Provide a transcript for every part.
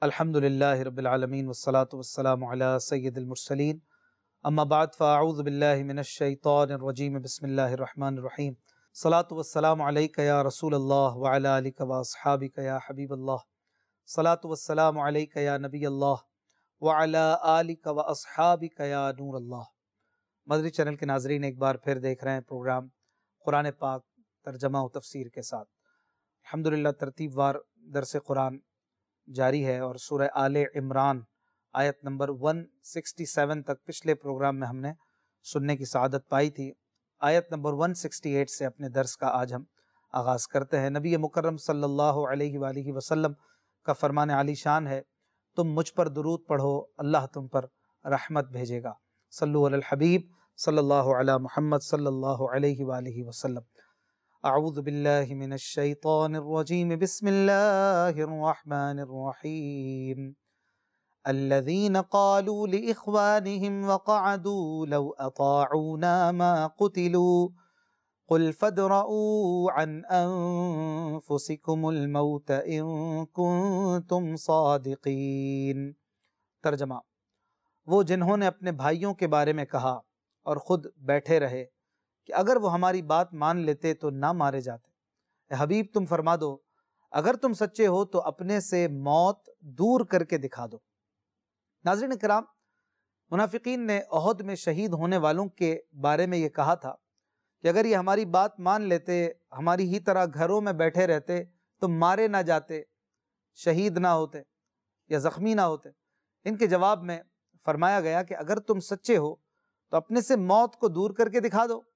الحمد للہ رب العالمین والصلاة والسلام علی سید المرسلین اما بعد فاعوذ باللہ من الشیطان الرجیم بسم اللہ الرحمن الرحیم صلاۃ والسلام علیک یا رسول اللہ وعلی آلک واصحابک یا حبیب اللہ صلاۃ والسلام علیک یا نبی اللہ وعلی آلک واصحابک یا نور اللہ۔ مدری چینل کے ناظرین ایک بار پھر دیکھ رہے ہیں پروگرام قرآن پاک ترجمہ و تفسیر کے ساتھ۔ الحمدللہ ترتیب وار درس قرآن جاری ہے اور سورہ آل عمران آیت نمبر 167 تک پچھلے پروگرام میں ہم نے سننے کی سعادت پائی تھی۔ آیت نمبر 168 سے اپنے درس کا آج ہم آغاز کرتے ہیں۔ نبی مکرم صلی اللہ علیہ وآلہ وسلم کا فرمان عالی شان ہے، تم مجھ پر درود پڑھو اللہ تم پر رحمت بھیجے گا۔ صلو علی الحبیب صلی اللہ علی محمد صلی اللہ علیہ وآلہ وسلم۔ اعوذ باللہ من الشیطان الرجیم بسم اللہ الرحمن الرحیم۔ الذین قالوا لإخوانهم وقعدوا لو اطاعونا ما قتلوا قل فادرؤوا عن انفسکم الموت ان کنتم صادقین۔ ترجمہ: وہ جنہوں نے اپنے بھائیوں کے بارے میں کہا اور خود بیٹھے رہے کہ اگر وہ ہماری بات مان لیتے تو نہ مارے جاتے۔ اے حبیب تم فرما دو اگر تم سچے ہو تو اپنے سے موت دور کر کے دکھا دو۔ ناظرین کرام، منافقین نے احد میں شہید ہونے والوں کے بارے میں یہ کہا تھا کہ اگر یہ ہماری بات مان لیتے، ہماری ہی طرح گھروں میں بیٹھے رہتے تو مارے نہ جاتے، شہید نہ ہوتے یا زخمی نہ ہوتے۔ ان کے جواب میں فرمایا گیا کہ اگر تم سچے ہو تو اپنے سے موت کو دور کر کے دکھا دو۔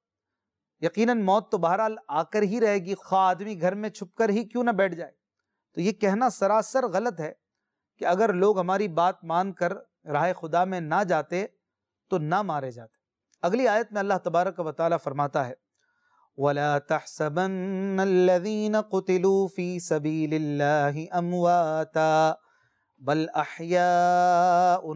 یقیناً موت تو بہرحال آ کر ہی رہے گی، خواہ آدمی گھر میں چھپ کر ہی کیوں نہ بیٹھ جائے۔ تو یہ کہنا سراسر غلط ہے کہ اگر لوگ ہماری بات مان کر راہ خدا میں نہ جاتے تو نہ مارے جاتے۔ اگلی آیت میں اللہ تبارک و تعالیٰ فرماتا ہے وَلَا تَحْسَبَنَّ الَّذِينَ قُتِلُوا فِي سَبِيلِ اللَّهِ أَمْوَاتًا بَلْ أَحْيَاءٌ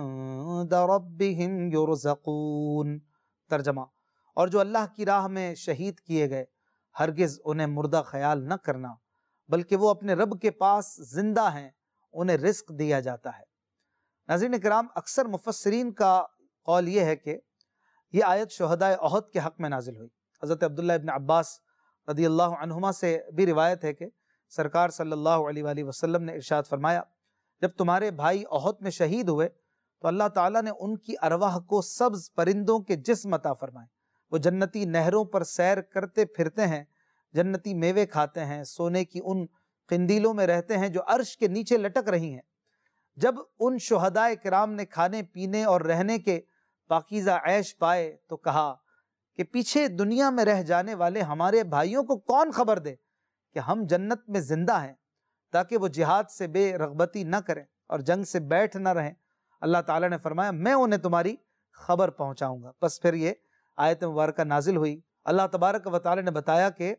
عِندَ رَبِّهِمْ يُرْزَقُونَ۔ ترجمہ: اور جو اللہ کی راہ میں شہید کیے گئے ہرگز انہیں مردہ خیال نہ کرنا، بلکہ وہ اپنے رب کے پاس زندہ ہیں، انہیں رزق دیا جاتا ہے۔ ناظرین کرام، اکثر مفسرین کا قول یہ ہے کہ یہ آیت شہدائے احد کے حق میں نازل ہوئی۔ حضرت عبداللہ ابن عباس رضی اللہ عنہما سے بھی روایت ہے کہ سرکار صلی اللہ علیہ وآلہ وسلم نے ارشاد فرمایا، جب تمہارے بھائی احد میں شہید ہوئے تو اللہ تعالیٰ نے ان کی ارواح کو سبز پرندوں کے جسم عطا فرمائے۔ وہ جنتی نہروں پر سیر کرتے پھرتے ہیں، جنتی میوے کھاتے ہیں، سونے کی ان قندیلوں میں رہتے ہیں جو عرش کے نیچے لٹک رہی ہیں۔ جب ان شہدائے کرام نے کھانے پینے اور رہنے کے پاکیزہ عیش پائے تو کہا کہ پیچھے دنیا میں رہ جانے والے ہمارے بھائیوں کو کون خبر دے کہ ہم جنت میں زندہ ہیں، تاکہ وہ جہاد سے بے رغبتی نہ کریں اور جنگ سے بیٹھ نہ رہیں۔ اللہ تعالیٰ نے فرمایا میں انہیں تمہاری خبر پہنچاؤں گا۔ بس پھر یہ آیت مبارکہ نازل ہوئی۔ اللہ تبارک و تعالیٰ نے بتایا کہ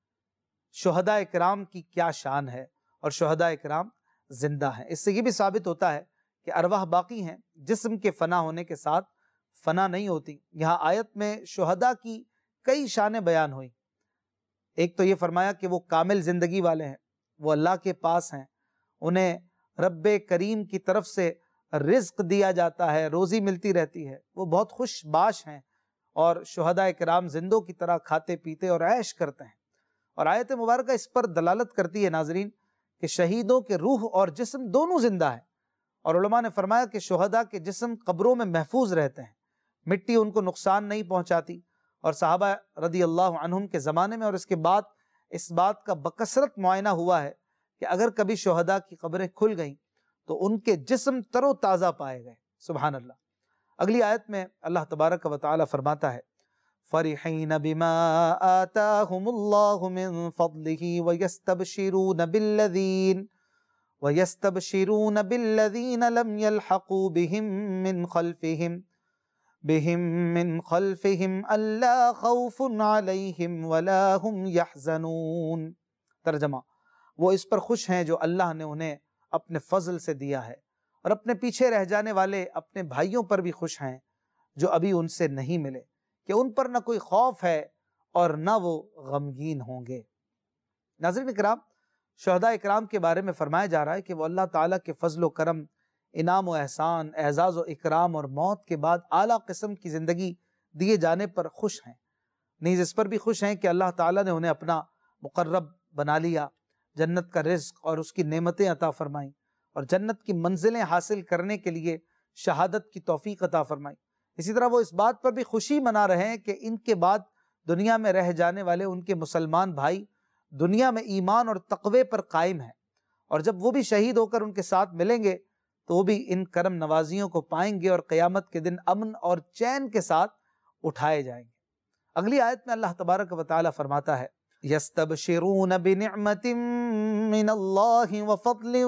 شہدائے کرام کی کیا شان ہے اور شہدائے کرام زندہ ہیں۔ اس سے یہ بھی ثابت ہوتا ہے کہ ارواح باقی ہیں، جسم کے فنا ہونے کے ساتھ فنا نہیں ہوتی۔ یہاں آیت میں شہداء کی کئی شانیں بیان ہوئی۔ ایک تو یہ فرمایا کہ وہ کامل زندگی والے ہیں، وہ اللہ کے پاس ہیں، انہیں رب کریم کی طرف سے رزق دیا جاتا ہے، روزی ملتی رہتی ہے، وہ بہت خوش باش ہیں، اور شہدائے کرام زندوں کی طرح کھاتے پیتے اور عیش کرتے ہیں۔ اور آیت مبارکہ اس پر دلالت کرتی ہے ناظرین کہ شہیدوں کے روح اور جسم دونوں زندہ ہیں، اور علماء نے فرمایا کہ شہداء کے جسم قبروں میں محفوظ رہتے ہیں، مٹی ان کو نقصان نہیں پہنچاتی۔ اور صحابہ رضی اللہ عنہم کے زمانے میں اور اس کے بعد اس بات کا بکثرت معائنہ ہوا ہے کہ اگر کبھی شہداء کی قبریں کھل گئیں تو ان کے جسم تر و تازہ پائے گئے۔ سبحان اللہ۔ اگلی آیت میں اللہ تبارک و تعالیٰ فرماتا ہے فَرِحِينَ بِمَا آتَاهُمُ اللَّهُ مِن فَضْلِهِ وَيَسْتَبْشِرُونَ بِالَّذِينَ لَمْ يَلْحَقُوا بِهِم مِّن خَلْفِهِمْ أَلَّا خَوْفٌ عَلَيْهِمْ وَلَا هُمْ يَحْزَنُونَ۔ ترجمہ: وہ اس پر خوش ہیں جو اللہ نے انہیں اپنے فضل سے دیا ہے، اور اپنے پیچھے رہ جانے والے اپنے بھائیوں پر بھی خوش ہیں جو ابھی ان سے نہیں ملے، کہ ان پر نہ کوئی خوف ہے اور نہ وہ غمگین ہوں گے۔ ناظرین کرام، شہداء اکرام کے بارے میں فرمایا جا رہا ہے کہ وہ اللہ تعالیٰ کے فضل و کرم، انعام و احسان، اعزاز و اکرام اور موت کے بعد اعلیٰ قسم کی زندگی دیے جانے پر خوش ہیں، نیز اس پر بھی خوش ہیں کہ اللہ تعالیٰ نے انہیں اپنا مقرب بنا لیا، جنت کا رزق اور اس کی نعمتیں عطا فرمائیں، اور جنت کی منزلیں حاصل کرنے کے لیے شہادت کی توفیق عطا فرمائی۔ اسی طرح وہ اس بات پر بھی خوشی منا رہے ہیں کہ ان کے بعد دنیا میں رہ جانے والے ان کے مسلمان بھائی دنیا میں ایمان اور تقوی پر قائم ہیں، اور جب وہ بھی شہید ہو کر ان کے ساتھ ملیں گے تو وہ بھی ان کرم نوازیوں کو پائیں گے اور قیامت کے دن امن اور چین کے ساتھ اٹھائے جائیں گے۔ اگلی آیت میں اللہ تبارک و تعالی فرماتا ہے يَسْتَبْشِرُونَ بِنِعْمَةٍ مِّنَ اللَّهِ وَفَضْلٍ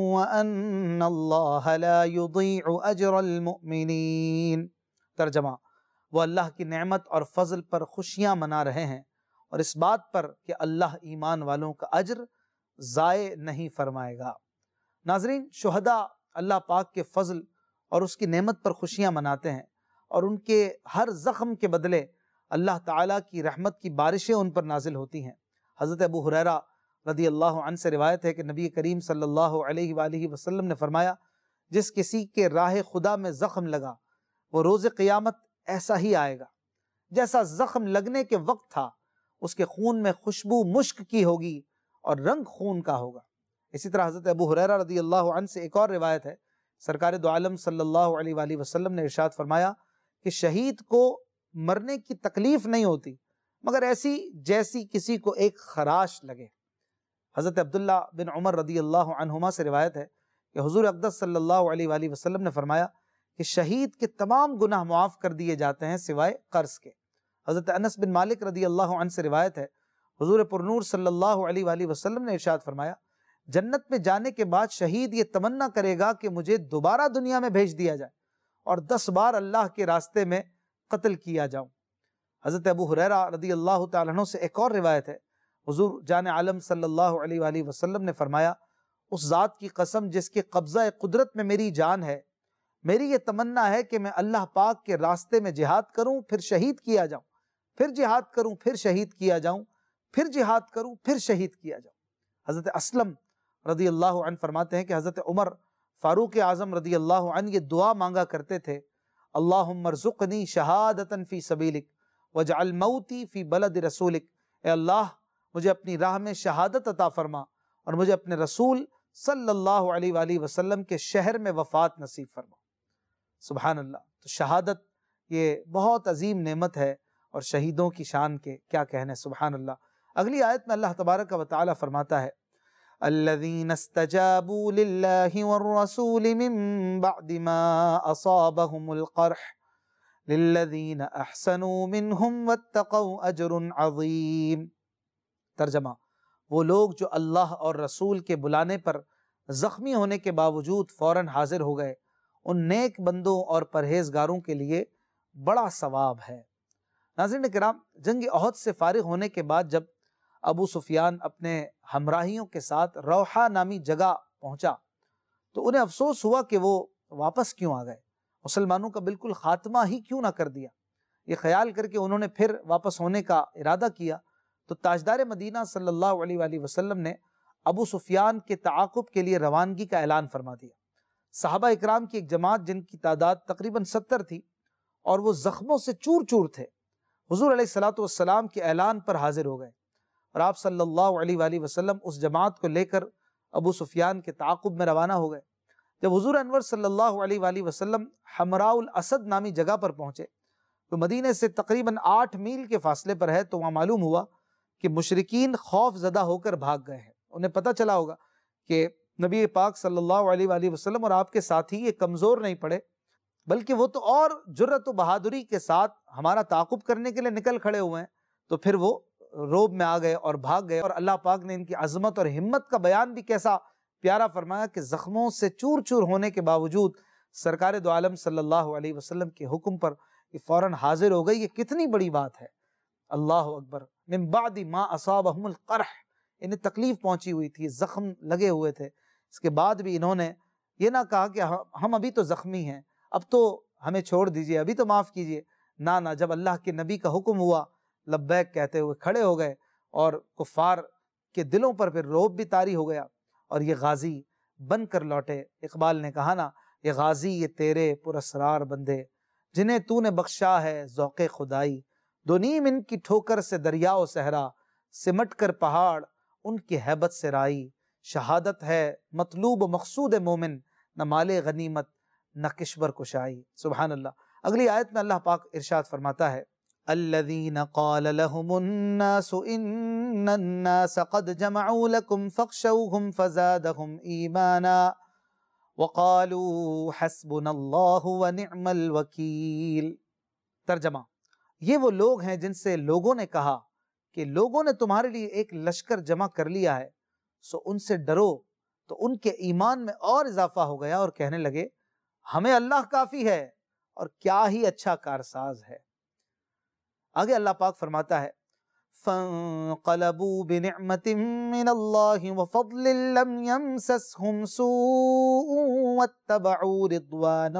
وَأَنَّ اللَّهَ لَا يُضِيعُ أَجْرَ الْمُؤْمِنِينَ۔ ترجمہ، وہ اللہ کی نعمت اور فضل پر خوشیاں منا رہے ہیں اور اس بات پر کہ اللہ ایمان والوں کا اجر ضائع نہیں فرمائے گا۔ ناظرین، شہداء اللہ پاک کے فضل اور اس کی نعمت پر خوشیاں مناتے ہیں، اور ان کے ہر زخم کے بدلے اللہ تعالیٰ کی رحمت کی بارشیں ان پر نازل ہوتی ہیں۔ حضرت ابو ہریرہ رضی اللہ عنہ سے روایت ہے کہ نبی کریم صلی اللہ علیہ وآلہ وسلم نے فرمایا، جس کسی کے راہ خدا میں زخم لگا وہ روز قیامت ایسا ہی آئے گا جیسا زخم لگنے کے وقت تھا، اس کے خون میں خوشبو مشک کی ہوگی اور رنگ خون کا ہوگا۔ اسی طرح حضرت ابو ہریرہ رضی اللہ عنہ سے ایک اور روایت ہے، سرکار دو عالم صلی اللہ علیہ وآلہ وسلم نے ارشاد فرمایا کہ شہید کو مرنے کی تکلیف نہیں ہوتی مگر ایسی جیسی کسی کو ایک خراش لگے۔ حضرت عبداللہ بن عمر رضی اللہ عنہما سے روایت ہے کہ حضور اقدس صلی اللہ علیہ وآلہ وسلم نے فرمایا کہ شہید کے تمام گناہ معاف کر دیے جاتے ہیں سوائے قرض کے۔ حضرت انس بن مالک رضی اللہ عنہ سے روایت ہے، حضور پرنور صلی اللہ علیہ وآلہ وسلم نے ارشاد فرمایا، جنت میں جانے کے بعد شہید یہ تمنا کرے گا کہ مجھے دوبارہ دنیا میں بھیج دیا جائے اور 10 بار اللہ کے راستے میں قتل کیا جاؤں۔ حضرت ابو ہریرہ رضی اللہ تعالیٰ عنہ سے ایک اور روایت ہے، حضور جان عالم صلی اللہ علیہ وآلہ وسلم نے فرمایا، اس ذات کی قسم جس کے قبضہ قدرت میں میری جان ہے، میری یہ تمنا ہے کہ میں اللہ پاک کے راستے میں جہاد کروں پھر شہید کیا جاؤں، پھر جہاد کروں پھر شہید کیا جاؤں، پھر جہاد کروں پھر شہید کیا جاؤں۔ حضرت اسلم رضی اللہ عنہ فرماتے ہیں کہ حضرت عمر فاروق اعظم رضی اللہ عنہ یہ دعا مانگا کرتے تھے، اللہم ارزقنی شہادتا فی سبیلک واجعل موتی فی بلد رسولک، اے اللہ مجھے اپنی راہ میں شہادت عطا فرما اور مجھے اپنے رسول صلی اللہ علیہ وآلہ وسلم کے شہر میں وفات نصیب فرما۔ سبحان اللہ۔ تو شہادت یہ بہت عظیم نعمت ہے اور شہیدوں کی شان کے کیا کہنے، سبحان اللہ۔ اگلی آیت میں اللہ تبارک و تعالی فرماتا ہے، الذین استجابوا للہ والرسول من بعد ما اصابهم القرح للذین احسنوا منہم واتقوا اجر عظیم۔ ترجمہ، وہ لوگ جو اللہ اور رسول کے بلانے پر زخمی ہونے کے باوجود فوراً حاضر ہو گئے، ان نیک بندوں اور پرہیزگاروں کے لیے بڑا ثواب ہے۔ ناظرین کرام، جنگ احد سے فارغ ہونے کے بعد جب ابو سفیان اپنے ہمراہیوں کے ساتھ روحہ نامی جگہ پہنچا تو انہیں افسوس ہوا کہ وہ واپس کیوں آ گئے، مسلمانوں کا بالکل خاتمہ ہی کیوں نہ کر دیا۔ یہ خیال کر کے انہوں نے پھر واپس ہونے کا ارادہ کیا تو تاجدار مدینہ صلی اللہ علیہ وآلہ وسلم نے ابو سفیان کے تعاقب کے لیے روانگی کا اعلان فرما دیا۔ صحابہ اکرام کی ایک جماعت جن کی تعداد تقریباً 70 تھی اور وہ زخموں سے چور چور تھے، حضور علیہ السلام کے اعلان پر حاضر ہو گئے اور آپ صلی اللہ علیہ وآلہ وسلم اس جماعت کو لے کر ابو سفیان کے تعاقب میں روانہ ہو گئے۔ جب حضور انور صلی اللہ علیہ وآلہ وسلم حمراء الاسد نامی جگہ پر پہنچے تو مدینے سے تقریباً 8 میل کے فاصلے پر ہے، تو وہاں معلوم ہوا کہ مشرکین خوف زدہ ہو کر بھاگ گئے ہیں۔ انہیں پتہ چلا ہوگا کہ نبی پاک صلی اللہ علیہ وآلہ وسلم اور آپ کے ساتھی یہ کمزور نہیں پڑے، بلکہ وہ تو اور جرأت و بہادری کے ساتھ ہمارا تعاقب کرنے کے لیے نکل کھڑے ہوئے ہیں۔ تو پھر وہ روب میں آ گئے اور بھاگ گئے، اور اللہ پاک نے ان کی عظمت اور ہمت کا بیان بھی کیسا پیارا فرمایا کہ زخموں سے چور چور ہونے کے باوجود سرکار دو عالم صلی اللہ علیہ وسلم کے حکم پر یہ فوراً حاضر ہو گئی۔ یہ کتنی بڑی بات ہے، اللہ اکبر۔ من بعد ما اصابهم القرح، انہیں تکلیف پہنچی ہوئی تھی، زخم لگے ہوئے تھے، اس کے بعد بھی انہوں نے یہ نہ کہا کہ ہم ابھی تو زخمی ہیں، اب تو ہمیں چھوڑ دیجئے، ابھی تو معاف کیجئے۔ نہ جب اللہ کے نبی کا حکم ہوا، لبیک کہتے ہوئے کھڑے ہو گئے اور کفار کے دلوں پر پھر رعب بھی طاری ہو گیا اور یہ غازی بن کر لوٹے۔ اقبال نے کہا نا، یہ غازی یہ تیرے پراسرار بندے، جنہیں تو نے بخشا ہے ذوق خدائی، دو نیم ان کی ٹھوکر سے دریا و صحرا، سمٹ کر پہاڑ ان کی ہیبت سے رائی، شہادت ہے مطلوب و مقصود مومن، نہ مال غنیمت نہ کشور کشائی۔ سبحان اللہ۔ اگلی آیت میں اللہ پاک ارشاد فرماتا ہے، الذین قال لهم الناس ان الناس قد جمعوا لكم فاخشوهم فزادهم ایمانا وقالوا حسبنا اللہ ونعم الوکیل۔ ترجمہ، یہ وہ لوگ ہیں جن سے لوگوں نے کہا کہ لوگوں نے تمہارے لیے ایک لشکر جمع کر لیا ہے، سو ان سے ڈرو، تو ان کے ایمان میں اور اضافہ ہو گیا اور کہنے لگے ہمیں اللہ کافی ہے اور کیا ہی اچھا کارساز ہے۔ آگے اللہ پاک فرماتا ہے، فَانْقَلَبُوا بِنِعْمَةٍ مِّنَ اللَّهِ وَفَضْلٍ لَّمْ يَمْسَسْهُمْ سُوءٌ وَاتَّبَعُوا رِضْوَانَ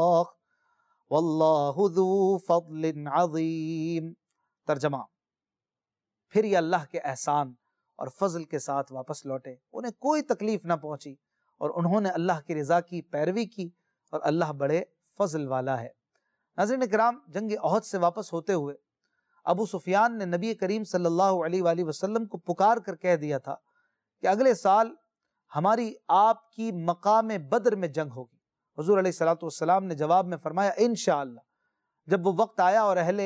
اللَّهِ وَاللَّهُ ذُو فَضْلٍ عَظِيمٍ۔ ترجمہ، پھر یہ اللہ کے احسان اور فضل کے ساتھ واپس لوٹے، انہیں کوئی تکلیف نہ پہنچی اور انہوں نے اللہ کی رضا کی پیروی کی اور اللہ بڑے فضل والا ہے۔ ناظرین کرام، جنگ احد سے واپس ہوتے ہوئے ابو سفیان نے نبی کریم صلی اللہ علیہ وآلہ وسلم کو پکار کر کہہ دیا تھا کہ اگلے سال ہماری آپ کی مقام بدر میں جنگ ہوگی۔ حضور علیہ السلام نے جواب میں فرمایا انشاءاللہ۔ جب وہ وقت آیا اور اہل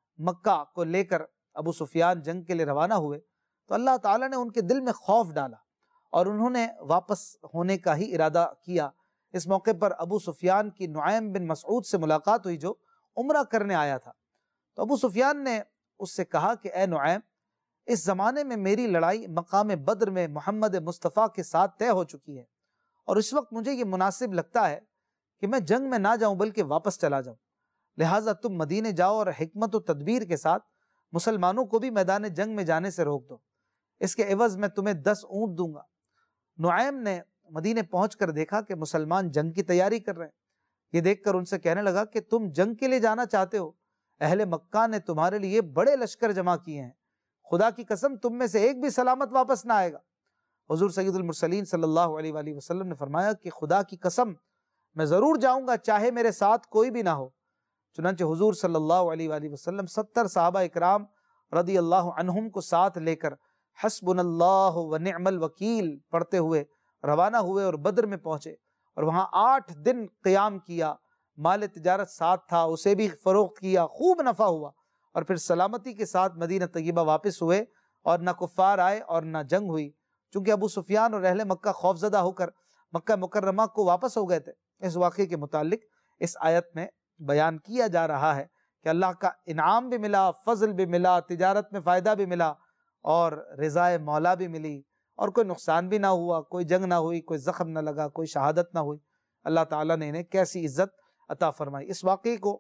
مکہ کو لے کر ابو سفیان جنگ کے لیے روانہ ہوئے تو اللہ تعالیٰ نے ان کے دل میں خوف ڈالا اور انہوں نے واپس ہونے کا ہی ارادہ کیا۔ اس موقع پر ابو سفیان کی نعیم بن مسعود سے ملاقات ہوئی جو عمرہ کرنے آیا تھا۔ تو ابو سفیان نے اس سے کہا کہ اے نعیم، اس زمانے میں میری لڑائی مقام بدر میں محمد مصطفیٰ کے ساتھ طے ہو چکی ہے اور اس وقت مجھے یہ مناسب لگتا ہے کہ میں جنگ میں نہ جاؤں بلکہ واپس چلا جاؤں، لہٰذا تم مدینے جاؤ اور حکمت و تدبیر کے ساتھ مسلمانوں کو بھی میدان جنگ میں جانے سے روک دو، اس کے عوض میں تمہیں 10 اونٹ دوں گا۔ نعیم نے مدینے پہنچ کر دیکھا کہ مسلمان جنگ کی تیاری کر رہے ہیں۔ یہ دیکھ کر ان سے کہنے لگا کہ تم جنگ کے لیے جانا چاہتے ہو؟ اہل مکہ نے تمہارے لیے بڑے لشکر جمع کیے ہیں، خدا کی قسم تم میں سے ایک بھی سلامت واپس نہ آئے گا۔ حضور سید المرسلین صلی اللہ علیہ وآلہ وسلم نے فرمایا کہ خدا کی قسم میں ضرور جاؤں گا چاہے میرے ساتھ کوئی بھی نہ ہو۔ چنانچہ حضور صلی اللہ علیہ وآلہ وسلم 70 صحابہ اکرام رضی اللہ عنہم کو ساتھ لے کر حسبنا اللہ ونعم الوکیل پڑھتے ہوئے روانہ ہوئے اور بدر میں پہنچے اور وہاں 8 دن قیام کیا۔ مال تجارت ساتھ تھا، اسے بھی فروخت کیا، خوب نفع ہوا اور پھر سلامتی کے ساتھ مدینہ طیبہ واپس ہوئے اور نہ کفار آئے اور نہ جنگ ہوئی، چونکہ ابو سفیان اور اہل مکہ خوفزدہ ہو کر مکہ مکرمہ کو واپس ہو گئے تھے۔ اس واقعے کے متعلق اس آیت میں بیان کیا جا رہا ہے کہ اللہ کا انعام بھی ملا، فضل بھی ملا، تجارت میں فائدہ بھی ملا اور رضائے مولا بھی ملی اور کوئی نقصان بھی نہ ہوا، کوئی جنگ نہ ہوئی، کوئی زخم نہ لگا، کوئی شہادت نہ ہوئی۔ اللہ تعالیٰ نے انہیں کیسی عزت عطا فرمائی۔ اس واقعے کو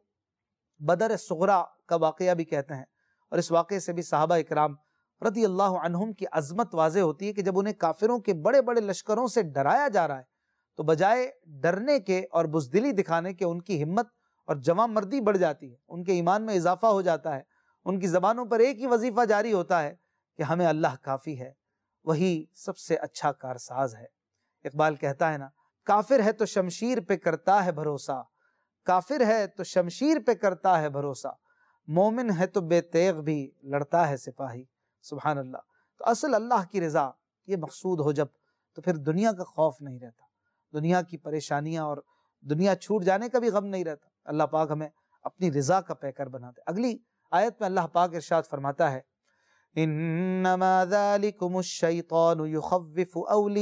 بدر صغریٰ کا واقعہ بھی کہتے ہیں اور اس واقعے سے بھی صحابہ اکرام رضی اللہ عنہم کی عظمت واضح ہوتی ہے کہ جب انہیں کافروں کے بڑے بڑے لشکروں سے ڈرایا جا رہا ہے تو بجائے ڈرنے کے اور بزدلی دکھانے کے ان کی ہمت اور جواں مردی بڑھ جاتی ہے، ان کے ایمان میں اضافہ ہو جاتا ہے، ان کی زبانوں پر ایک ہی وظیفہ جاری ہوتا ہے کہ ہمیں اللہ کافی ہے، وہی سب سے اچھا کارساز ہے۔ اقبال کہتا ہے نا، کافر ہے تو شمشیر پہ کرتا ہے بھروسہ، کافر ہے تو شمشیر پہ کرتا ہے بھروسہ، مومن ہے تو بے تیغ بھی لڑتا ہے سپاہی۔ سبحان اللہ۔ تو اصل اللہ کی رضا یہ مقصود ہو جب تو پھر دنیا کا خوف نہیں رہتا، دنیا کی پریشانیاں اور دنیا چھوٹ جانے کا بھی غم نہیں رہتا۔ اللہ پاک ہمیں اپنی رضا کا پیکر بناتے۔ اگلی آیت میں اللہ پاک ارشاد فرماتا ہے، انما ذالکم الشیطان یخوف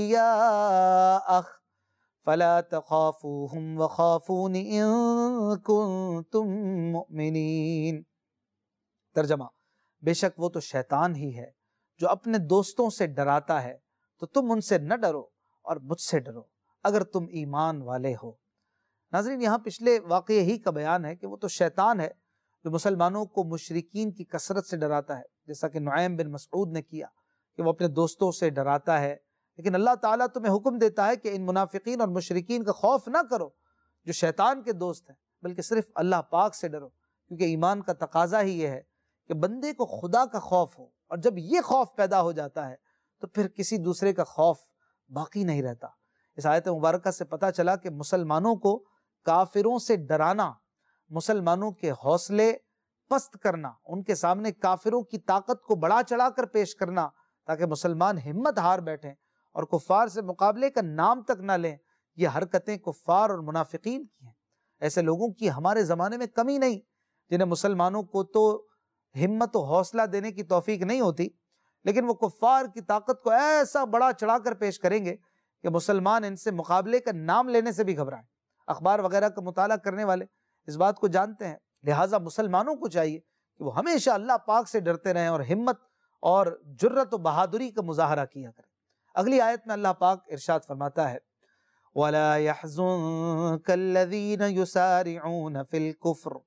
اولیاءہ فلا تخافوهم وخافون ان کنتم مؤمنین۔ ترجمہ، بے شک وہ تو شیطان ہی ہے جو اپنے دوستوں سے ڈراتا ہے، تو تم ان سے نہ ڈرو اور مجھ سے ڈرو اگر تم ایمان والے ہو۔ ناظرین، یہاں پچھلے واقعے ہی کا بیان ہے کہ وہ تو شیطان ہے جو مسلمانوں کو مشرکین کی کثرت سے ڈراتا ہے، جیسا کہ نعیم بن مسعود نے کیا کہ وہ اپنے دوستوں سے ڈراتا ہے، لیکن اللہ تعالیٰ تمہیں حکم دیتا ہے کہ ان منافقین اور مشرکین کا خوف نہ کرو جو شیطان کے دوست ہیں، بلکہ صرف اللہ پاک سے ڈرو، کیونکہ ایمان کا تقاضا ہی یہ ہے کہ بندے کو خدا کا خوف ہو، اور جب یہ خوف پیدا ہو جاتا ہے تو پھر کسی دوسرے کا خوف باقی نہیں رہتا۔ اس آیت مبارکہ سے پتہ چلا کہ مسلمانوں کو کافروں سے ڈرانا، مسلمانوں کے حوصلے پست کرنا، ان کے سامنے کافروں کی طاقت کو بڑا چڑھا کر پیش کرنا تاکہ مسلمان ہمت ہار بیٹھیں اور کفار سے مقابلے کا نام تک نہ لیں، یہ حرکتیں کفار اور منافقین کی ہیں۔ ایسے لوگوں کی ہمارے زمانے میں کمی نہیں جنہیں مسلمانوں کو تو ہمت و حوصلہ دینے کی توفیق نہیں ہوتی، لیکن وہ کفار کی طاقت کو ایسا بڑا چڑھا کر پیش کریں گے کہ مسلمان ان سے مقابلے کا نام لینے سے بھی گھبرائیں۔ اخبار وغیرہ کا مطالعہ کرنے والے اس بات کو جانتے ہیں، لہٰذا مسلمانوں کو چاہیے کہ وہ ہمیشہ اللہ پاک سے ڈرتے رہیں اور ہمت اور جرت و بہادری کا مظاہرہ کیا کریں۔ اگلی آیت میں اللہ پاک ارشاد فرماتا ہے وَلَا يَحْزُنكَ الَّذِينَ يُسَارِعُونَ فِي الْكُفْرِ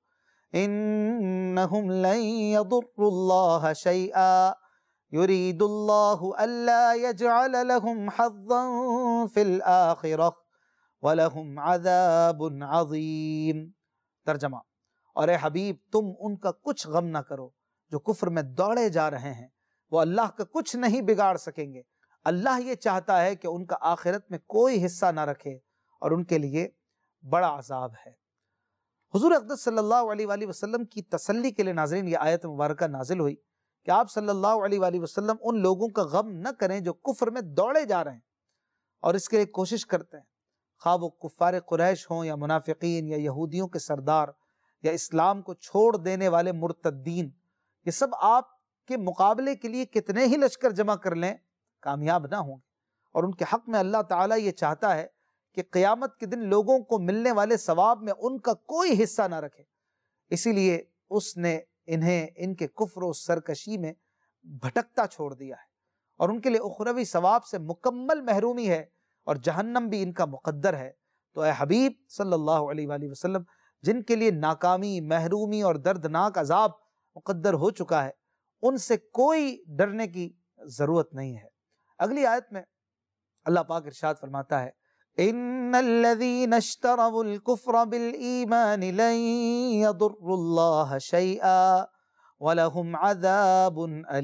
إِنَّهُمْ لَن يَضُرُّوا اللَّهَ شَيْئًا يُرِيدُ اللَّهُ أَلَّا يَجْعَلَ لَهُمْ حَظًّا فِي الْآخِرَةِ وَلَهُمْ عَذَابٌ عَظِيمٌ۔ ترجمہ، اور اے حبیب تم ان کا کچھ غم نہ کرو جو کفر میں دوڑے جا رہے ہیں، وہ اللہ کا کچھ نہیں بگاڑ سکیں گے۔ اللہ یہ چاہتا ہے کہ ان کا آخرت میں کوئی حصہ نہ رکھے اور ان کے لیے بڑا عذاب ہے۔ حضور اقدس صلی اللہ علیہ وآلہ وسلم کی تسلی کے لیے ناظرین یہ آیت مبارکہ نازل ہوئی کہ آپ صلی اللہ علیہ وآلہ وسلم ان لوگوں کا غم نہ کریں جو کفر میں دوڑے جا رہے ہیں اور اس کے لیے کوشش کرتے ہیں، خواہ وہ کفار قریش ہوں یا منافقین یا یہودیوں کے سردار یا اسلام کو چھوڑ دینے والے مرتدین، یہ سب آپ کے مقابلے کے لیے کتنے ہی لشکر جمع کر لیں کامیاب نہ ہوں گے۔ اور ان کے حق میں اللہ تعالیٰ یہ چاہتا ہے کہ قیامت کے دن لوگوں کو ملنے والے ثواب میں ان کا کوئی حصہ نہ رکھے، اسی لیے اس نے انہیں ان کے کفر و سرکشی میں بھٹکتا چھوڑ دیا ہے اور ان کے لیے اخروی ثواب سے مکمل محرومی ہے اور جہنم بھی ان کا مقدر ہے۔ تو اے حبیب صلی اللہ علیہ وآلہ وسلم جن کے لیے ناکامی، محرومی اور دردناک عذاب مقدر ہو چکا ہے، ان سے کوئی ڈرنے کی ضرورت نہیں ہے۔ اگلی آیت میں اللہ پاک ارشاد فرماتا ہے ان الذين اشتروا الكفر بالايمان لن يضروا الله شيئا ولهم عذاب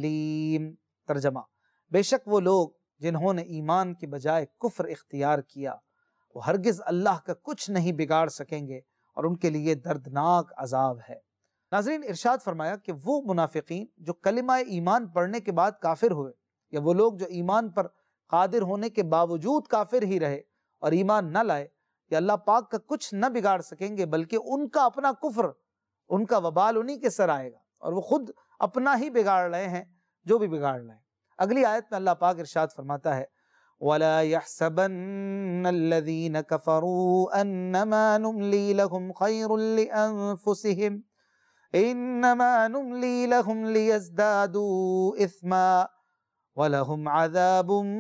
الیم۔ ترجمہ، بے شک وہ لوگ جنہوں نے ایمان کے بجائے کفر اختیار کیا وہ ہرگز اللہ کا کچھ نہیں بگاڑ سکیں گے اور ان کے لیے دردناک عذاب ہے۔ ناظرین، ارشاد فرمایا کہ وہ منافقین جو کلمہ ایمان پڑھنے کے بعد کافر ہوئے، یا وہ لوگ جو ایمان پر قادر ہونے کے باوجود کافر ہی رہے اور ایمان نہ لائے، یہ اللہ پاک کا کچھ نہ بگاڑ سکیں گے بلکہ ان کا اپنا کفر، ان کا وبال انہی کے سر آئے گا اور وہ خود اپنا ہی بگاڑ رہے ہیں جو بھی بگاڑ رہے ہیں۔ اگلی آیت میں اللہ پاک ارشاد فرماتا ہے وَلَا يَحْسَبَنَّ الَّذِينَ كَفَرُوا أَنَّمَا نُمْلِي لَهُمْ خَيْرٌ لِأَنفُسِهِمْ إِنَّمَا نُمْلِي لَهُمْ لِيَزْدَادُوا إِثْمًا وَلَهُمْ عَذَابٌ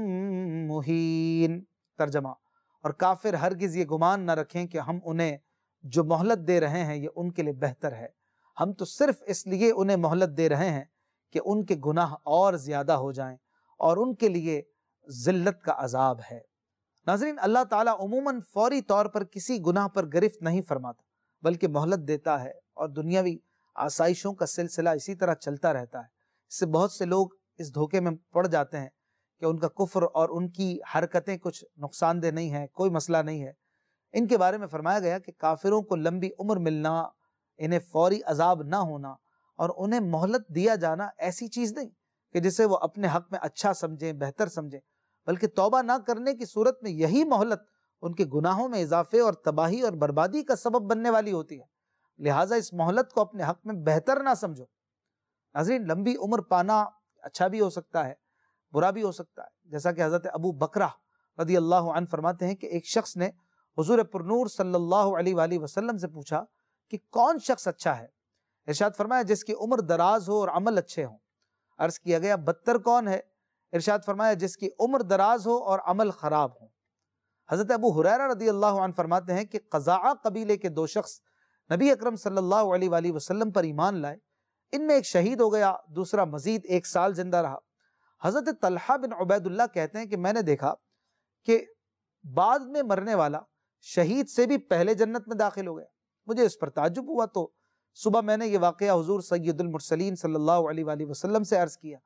مُهِينٌ۔ ترجمہ، اور کافر ہرگز یہ گمان نہ رکھیں کہ ہم انہیں جو مہلت دے رہے ہیں یہ ان کے لیے بہتر ہے، ہم تو صرف اس لیے انہیں مہلت دے رہے ہیں کہ ان کے گناہ اور زیادہ ہو جائیں اور ان کے لیے ذلت کا عذاب ہے۔ ناظرین، اللہ تعالیٰ عموماً فوری طور پر کسی گناہ پر گرفت نہیں فرماتا بلکہ مہلت دیتا ہے، اور دنیاوی آسائشوں کا سلسلہ اسی طرح چلتا رہتا ہے۔ اس سے بہت سے لوگ اس دھوکے میں پڑ جاتے ہیں کہ ان کا کفر اور ان کی حرکتیں کچھ نقصان دہ نہیں ہیں، کوئی مسئلہ نہیں ہے۔ ان کے بارے میں فرمایا گیا کہ کافروں کو لمبی عمر ملنا، انہیں فوری عذاب نہ ہونا اور انہیں مہلت دیا جانا ایسی چیز نہیں کہ جسے وہ اپنے حق میں اچھا سمجھیں، بہتر سمجھیں، بلکہ توبہ نہ کرنے کی صورت میں یہی مہلت ان کے گناہوں میں اضافے اور تباہی اور بربادی کا سبب بننے والی ہوتی ہے، لہٰذا اس مہلت کو اپنے حق میں بہتر نہ سمجھو۔ ناظرین، لمبی عمر پانا اچھا بھی ہو سکتا ہے، برا بھی ہو سکتا ہے، جیسا کہ حضرت ابو بکرہ رضی اللہ عنہ فرماتے ہیں کہ ایک شخص نے حضور پرنور صلی اللہ علیہ وآلہ وسلم سے پوچھا کہ کون شخص اچھا ہے؟ ارشاد فرمایا جس کی عمر دراز ہو اور عمل اچھے ہوں۔ عرض کیا گیا بدتر کون ہے؟ ارشاد فرمایا جس کی عمر دراز ہو اور عمل خراب ہو۔ حضرت ابو ہریرہ رضی اللہ عنہ فرماتے ہیں کہ قزاعہ قبیلے کے دو شخص نبی اکرم صلی اللہ علیہ وآلہ وسلم پر ایمان لائے، ان میں ایک شہید ہو گیا، دوسرا مزید 1 سال زندہ رہا۔ حضرت طلحہ بن عبید اللہ کہتے ہیں کہ میں نے دیکھا کہ بعد میں مرنے والا شہید سے بھی پہلے جنت میں داخل ہو گیا۔ مجھے اس پر تعجب ہوا تو صبح میں نے یہ واقعہ حضور سید المرسلین صلی اللہ علیہ وآلہ وسلم سے عرض کیا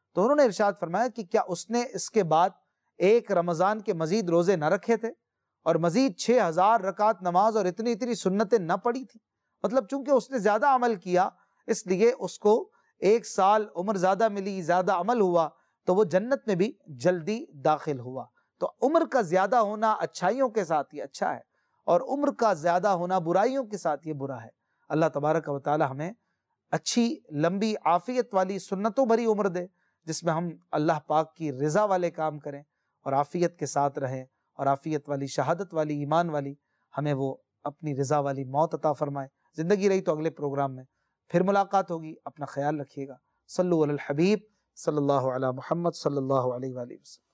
تو انہوں نے ارشاد فرمایا کہ کیا اس نے اس کے بعد ایک رمضان کے مزید روزے نہ رکھے تھے اور مزید 6000 رکعت نماز اور اتنی سنتیں نہ پڑھی تھی؟ مطلب چونکہ اس نے زیادہ عمل کیا اس لیے اس کو 1 سال عمر زیادہ ملی، زیادہ عمل ہوا، تو وہ جنت میں بھی جلدی داخل ہوا۔ تو عمر کا زیادہ ہونا اچھائیوں کے ساتھ یہ اچھا ہے، اور عمر کا زیادہ ہونا برائیوں کے ساتھ یہ برا ہے۔ اللہ تبارک و تعالی ہمیں اچھی لمبی عافیت والی سنتوں بھری عمر دے، جس میں ہم اللہ پاک کی رضا والے کام کریں اور عافیت کے ساتھ رہیں، اور عافیت والی، شہادت والی، ایمان والی، ہمیں وہ اپنی رضا والی موت عطا فرمائے۔ زندگی رہی تو اگلے پروگرام میں پھر ملاقات ہوگی۔ اپنا خیال رکھیے گا۔ صلو علی الحبیب صلی اللہ علی محمد صلی اللہ علیہ وآلہ وسلم۔